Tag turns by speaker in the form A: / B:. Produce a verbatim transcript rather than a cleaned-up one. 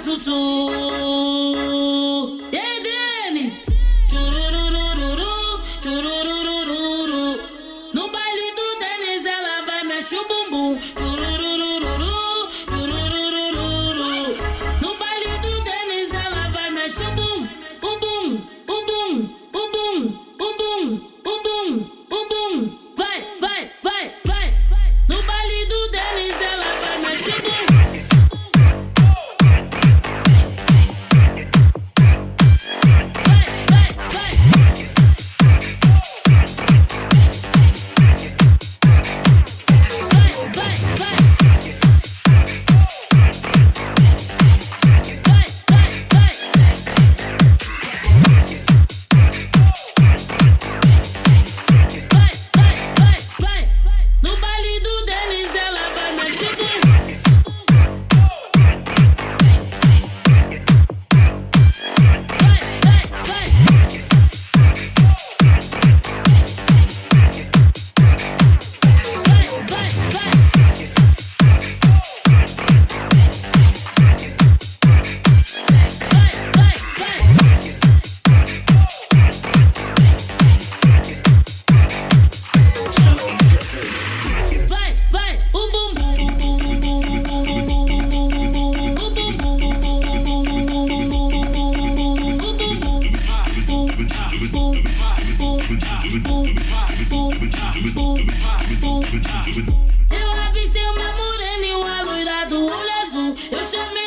A: Sussu. E aí, Denis? Chururururu, chururururu. No baile do Denis ela vai mexer o bumbum. Chururururu, chururururu. No baile do Denis ela vai mexer o bum, o bum, o bum, o bum, o bum, o bum, o bum. Vai, vai, vai, vai. No baile do Denis ela vai mexer o bum. Eu avistei uma morena e uma loira do olho azul. Eu chamei